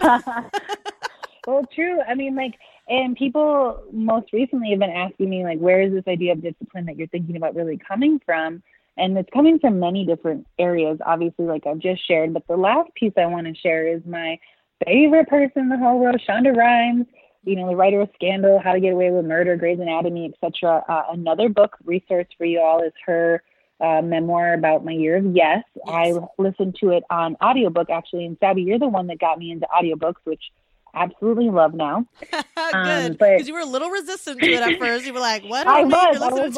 Well, true. I mean, and people most recently have been asking me, like, where is this idea of discipline that you're thinking about really coming from? And it's coming from many different areas, obviously, like I've just shared. But the last piece I want to share is my favorite person in the whole world, Shonda Rhimes, the writer of Scandal, How to Get Away with Murder, Grey's Anatomy, etc. Another book resource for you all is her memoir about my year of yes. I listened to it on audiobook, actually. And Sabby, you're the one that got me into audiobooks, which I absolutely love now. Good, because you were a little resistant to it at first. You were like, what? I was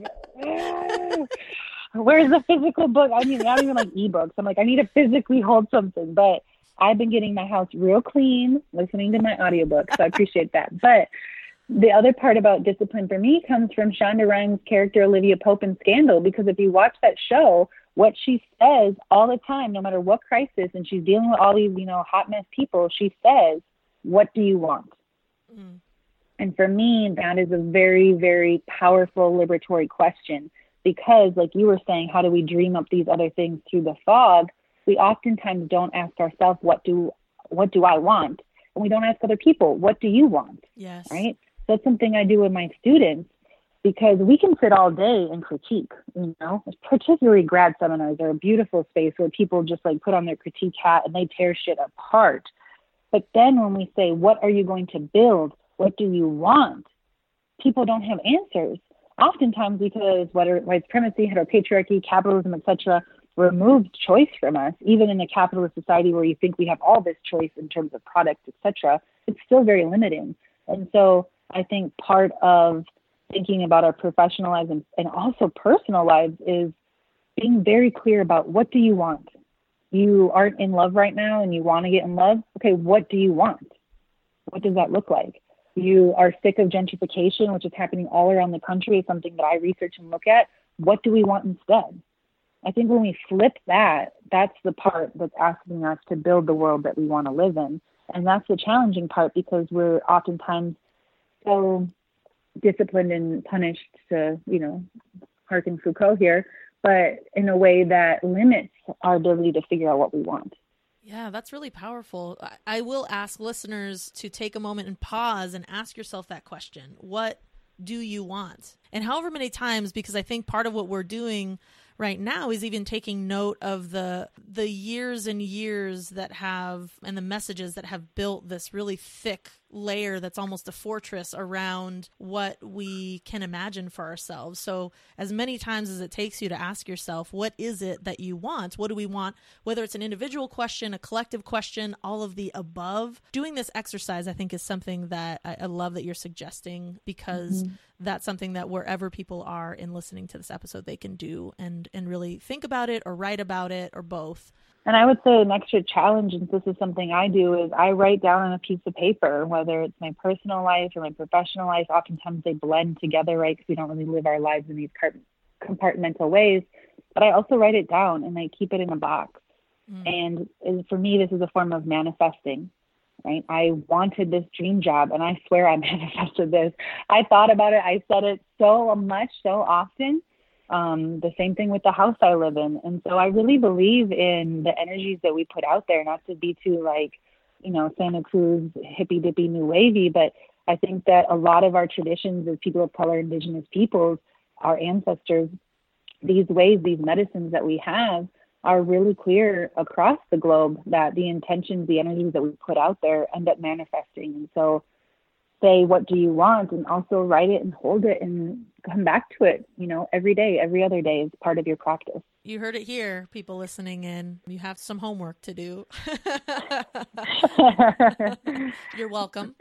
like, where's the physical book? I mean, I don't even like ebooks. I'm like, I need to physically hold something. But I've been getting my house real clean, listening to my audiobook. So I appreciate that. But the other part about discipline for me comes from Shonda Rhimes' character, Olivia Pope in Scandal, because if you watch that show, what she says all the time, no matter what crisis, and she's dealing with all these, hot mess people, she says, what do you want? Mm. And for me, that is a very, very powerful liberatory question, because like you were saying, how do we dream up these other things through the fog? We oftentimes don't ask ourselves, what do I want? And we don't ask other people, what do you want? Yes. Right? That's something I do with my students, because we can sit all day and critique, particularly grad seminars are a beautiful space where people just like put on their critique hat and they tear shit apart. But then when we say, what are you going to build? What do you want? People don't have answers. Oftentimes because whether white supremacy, heteropatriarchy, capitalism, etc., removes choice from us, even in a capitalist society where you think we have all this choice in terms of products, etc., it's still very limiting. And so I think part of thinking about our professional lives and also personal lives is being very clear about, what do you want? You aren't in love right now and you want to get in love. Okay, what do you want? What does that look like? You are sick of gentrification, which is happening all around the country. It's something that I research and look at. What do we want instead? I think when we flip that, that's the part that's asking us to build the world that we want to live in. And that's the challenging part, because we're oftentimes so disciplined and punished, to, hearken Foucault here, but in a way that limits our ability to figure out what we want. Yeah, that's really powerful. I will ask listeners to take a moment and pause and ask yourself that question. What do you want? And however many times, because I think part of what we're doing right now is even taking note of the years and years that have, and the messages that have built this really thick layer that's almost a fortress around what we can imagine for ourselves. So as many times as it takes you to ask yourself, what is it that you want? What do we want? Whether it's an individual question, a collective question, all of the above. Doing this exercise, I think, is something that I love that you're suggesting, because that's something that wherever people are in listening to this episode, they can do and really think about it or write about it or both. And I would say an extra challenge, and this is something I do, is I write down on a piece of paper, whether it's my personal life or my professional life. Oftentimes they blend together, right? Because we don't really live our lives in these compartmental ways. But I also write it down and I keep it in a box. And for me, this is a form of manifesting, right? I wanted this dream job, and I swear I manifested this. I thought about it. I said it so much, so often. The same thing with the house I live in. And so I really believe in the energies that we put out there, not to be too Santa Cruz, hippy dippy, new wavy, but I think that a lot of our traditions as people of color, indigenous peoples, our ancestors, these ways, these medicines that we have are really clear across the globe, that the intentions, the energies that we put out there end up manifesting. And so say, what do you want? And also write it and hold it and come back to it, every day, every other day is part of your practice. You heard it here, people listening in. You have some homework to do. You're welcome.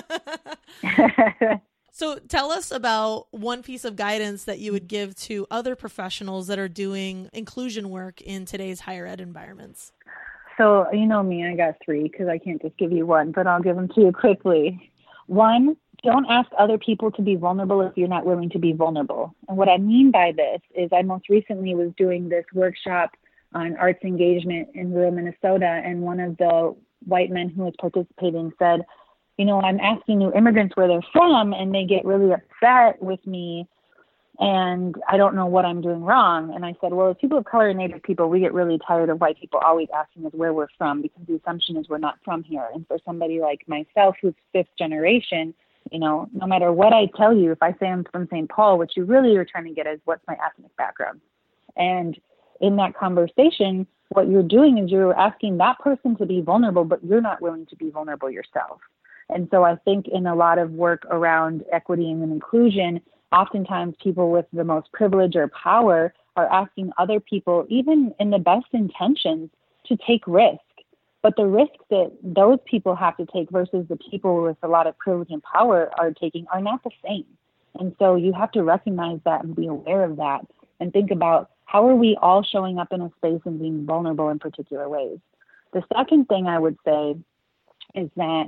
So tell us about one piece of guidance that you would give to other professionals that are doing inclusion work in today's higher ed environments. So, me, I got 3 because I can't just give you one, but I'll give them to you quickly. 1, don't ask other people to be vulnerable if you're not willing to be vulnerable. And what I mean by this is I most recently was doing this workshop on arts engagement in rural Minnesota, and one of the white men who was participating said, I'm asking new immigrants where they're from, and they get really upset with me, and I don't know what I'm doing wrong. And I said, well, as people of color and Native people, we get really tired of white people always asking us where we're from, because the assumption is we're not from here. And for somebody like myself, who's 5th generation, no matter what I tell you, if I say I'm from St. Paul, what you really are trying to get is what's my ethnic background. And in that conversation, what you're doing is you're asking that person to be vulnerable, but you're not willing to be vulnerable yourself. And so I think in a lot of work around equity and inclusion, oftentimes people with the most privilege or power are asking other people, even in the best intentions, to take risk. But the risks that those people have to take versus the people with a lot of privilege and power are taking are not the same. And so you have to recognize that and be aware of that and think about, how are we all showing up in a space and being vulnerable in particular ways? The second thing I would say is that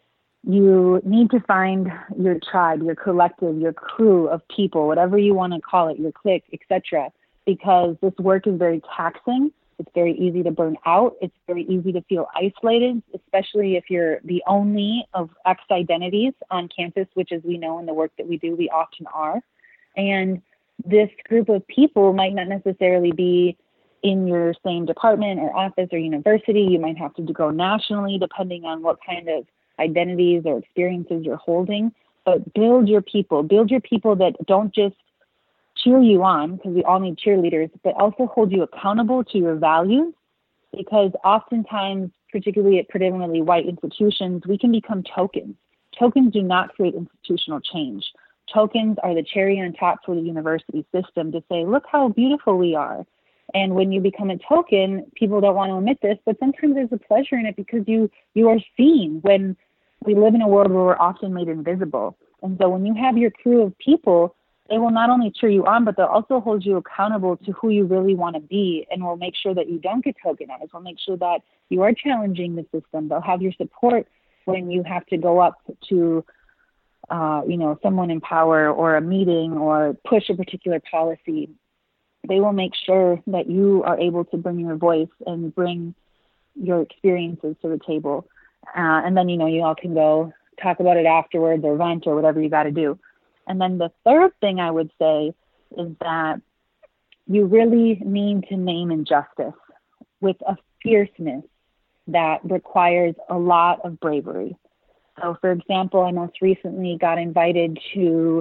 you need to find your tribe, your collective, your crew of people, whatever you want to call it, your clique, etc., because this work is very taxing. It's very easy to burn out. It's very easy to feel isolated, especially if you're the only of X identities on campus, which, as we know in the work that we do, we often are. And this group of people might not necessarily be in your same department or office or university. You might have to go nationally, depending on what kind of identities or experiences you're holding. But build your people that don't just cheer you on, because we all need cheerleaders, but also hold you accountable to your values, because oftentimes, particularly at predominantly white institutions, we can become tokens. Tokens do not create institutional change. Tokens are the cherry on top for the university system to say, look how beautiful we are. And when you become a token, people don't want to admit this, but sometimes there's a pleasure in it because you are seen. When we live in a world where we're often made invisible. And so when you have your crew of people, they will not only cheer you on, but they'll also hold you accountable to who you really want to be, and will make sure that you don't get tokenized. Will make sure that you are challenging the system. They'll have your support when you have to go up to, someone in power or a meeting or push a particular policy. They will make sure that you are able to bring your voice and bring your experiences to the table. And then, you all can go talk about it afterwards or vent or whatever you got to do. And then the third thing I would say is that you really need to name injustice with a fierceness that requires a lot of bravery. So, for example, I most recently got invited to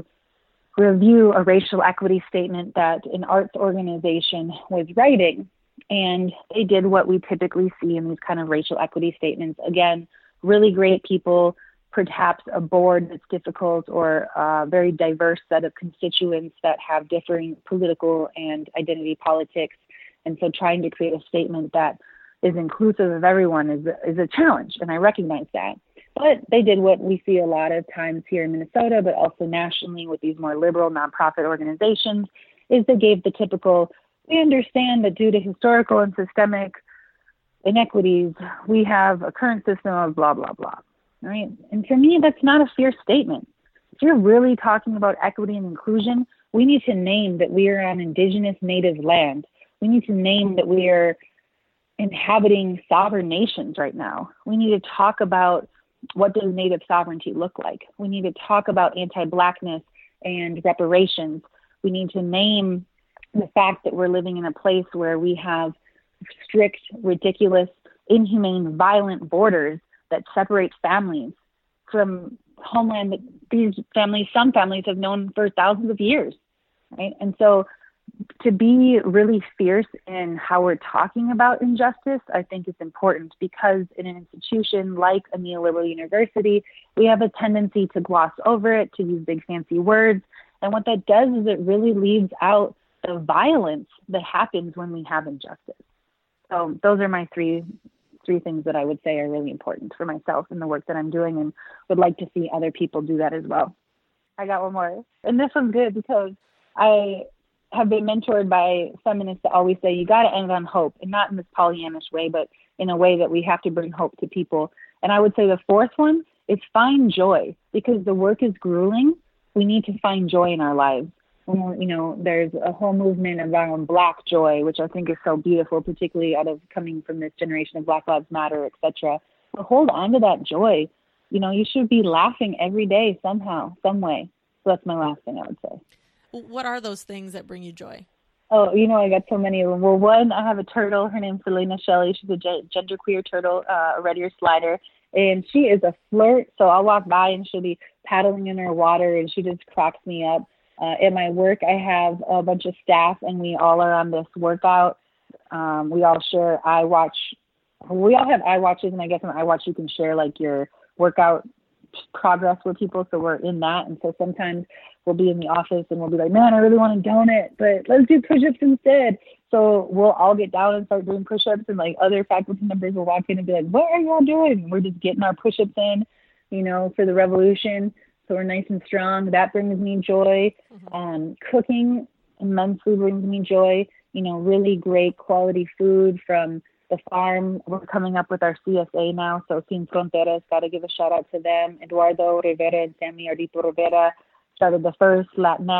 review a racial equity statement that an arts organization was writing. And they did what we typically see in these kind of racial equity statements. Again, really great people, perhaps a board that's difficult, or a very diverse set of constituents that have differing political and identity politics. And so trying to create a statement that is inclusive of everyone is a challenge, and I recognize that. But they did what we see a lot of times here in Minnesota, but also nationally with these more liberal nonprofit organizations, is they gave the typical, we understand that due to historical and systemic inequities, we have a current system of blah, blah, blah, right? And for me, that's not a fair statement. If you're really talking about equity and inclusion, we need to name that we are on indigenous native land. We need to name that we are inhabiting sovereign nations right now. We need to talk about what does native sovereignty look like. We need to talk about anti-Blackness and reparations. We need to name the fact that we're living in a place where we have strict, ridiculous, inhumane, violent borders that separate families from homeland that these families, some families have known for thousands of years, right? And so to be really fierce in how we're talking about injustice, I think is important, because in an institution like a neoliberal university, we have a tendency to gloss over it, to use big fancy words. And what that does is it really leaves out the violence that happens when we have injustice. So those are my three things that I would say are really important for myself in the work that I'm doing, and would like to see other people do that as well. I got one more. And this one's good because I have been mentored by feminists that always say, you got to end on hope, and not in this Pollyannish way, but in a way that we have to bring hope to people. And I would say the fourth one is find joy, because the work is grueling. We need to find joy in our lives. And, there's a whole movement around Black joy, which I think is so beautiful, particularly out of coming from this generation of Black Lives Matter, et cetera. But hold on to that joy. You should be laughing every day somehow, some way. So that's my last thing I would say. What are those things that bring you joy? Oh, I got so many of them. Well, one, I have a turtle. Her name's Selena Shelley. She's a genderqueer turtle, a red ear slider. And she is a flirt. So I'll walk by and she'll be paddling in her water, and she just cracks me up. At my work, I have a bunch of staff, and we all are on this workout. We all share iWatch. We all have iWatches, and I guess on iWatch you can share like your workout progress with people. So we're in that. And so sometimes we'll be in the office and we'll be like, man, I really want to donate, but let's do push-ups instead. So we'll all get down and start doing push-ups, and like other faculty members will walk in and be like, what are y'all doing? And we're just getting our push-ups in, for the revolution. So we're nice and strong. That brings me joy. Cooking immensely brings me joy. Really great quality food from the farm. We're coming up with our CSA now. So Sin Fronteras, got to give a shout out to them. Eduardo Rivera and Sammy Ardito Rivera started the first Latinx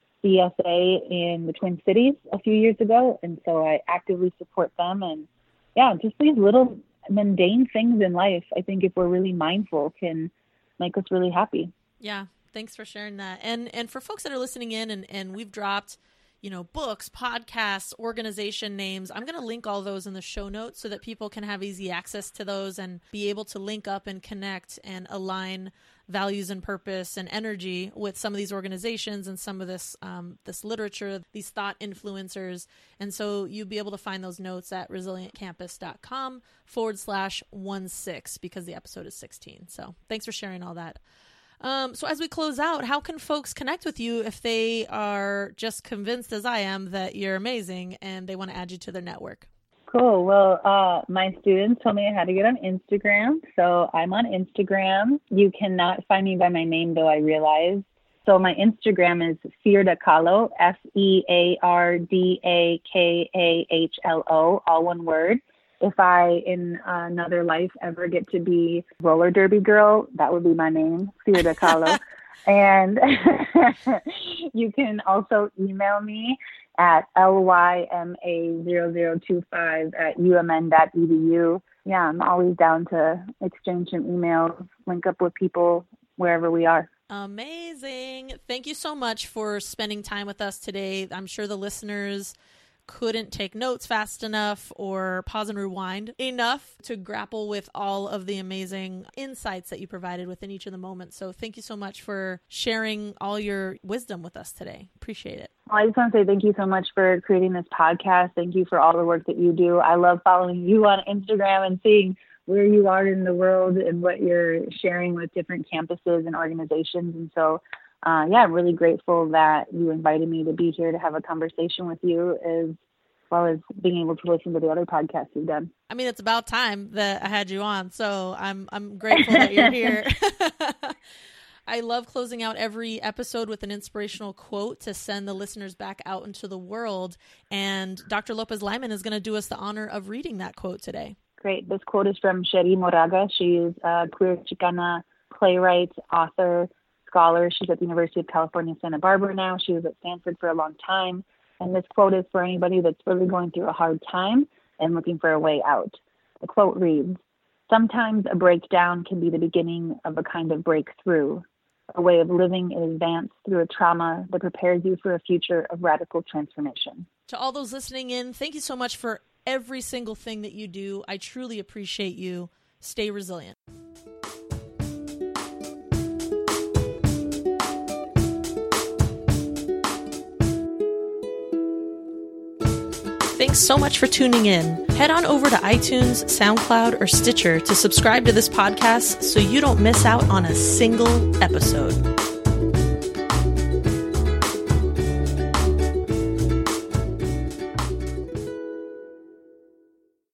CSA in the Twin Cities a few years ago. And so I actively support them. And yeah, just these little mundane things in life, I think if we're really mindful, can make us really happy. Yeah. Thanks for sharing that. And for folks that are listening in, and we've dropped, books, podcasts, organization names, I'm going to link all those in the show notes so that people can have easy access to those and be able to link up and connect and align values and purpose and energy with some of these organizations and some of this literature, these thought influencers. And so you'll be able to find those notes at resilientcampus.com/16, because the episode is 16. So thanks for sharing all that. So as we close out, how can folks connect with you if they are just convinced, as I am, that you're amazing and they want to add you to their network? Cool. Well, my students told me I had to get on Instagram. So I'm on Instagram. You cannot find me by my name, though, I realize. So my Instagram is Fearda Kahlo, FearDakahlo, all one word. If I, in another life, ever get to be roller derby girl, that would be my name, Fearda Kahlo. And you can also email me at lyma0025@umn.edu. Yeah, I'm always down to exchange some emails, link up with people wherever we are. Amazing. Thank you so much for spending time with us today. I'm sure the listeners couldn't take notes fast enough or pause and rewind enough to grapple with all of the amazing insights that you provided within each of the moments. So thank you so much for sharing all your wisdom with us today. Appreciate it. Well, I just want to say thank you so much for creating this podcast. Thank you for all the work that you do. I love following you on Instagram and seeing where you are in the world and what you're sharing with different campuses and organizations. And so I'm really grateful that you invited me to be here to have a conversation with you, as well as being able to listen to the other podcasts you've done. I mean, it's about time that I had you on, so I'm grateful that you're here. I love closing out every episode with an inspirational quote to send the listeners back out into the world. And Dr. Lopez-Lyman is going to do us the honor of reading that quote today. Great. This quote is from Sherry Moraga. She is a queer Chicana playwright, author, scholar. She's at the University of California, Santa Barbara now. She was at Stanford for a long time. And this quote is for anybody that's really going through a hard time and looking for a way out. The quote reads, "Sometimes a breakdown can be the beginning of a kind of breakthrough, a way of living in advance through a trauma that prepares you for a future of radical transformation." To all those listening in, thank you so much for every single thing that you do. I truly appreciate you. Stay resilient. Thanks so much for tuning in. Head on over to iTunes, SoundCloud, or Stitcher to subscribe to this podcast so you don't miss out on a single episode.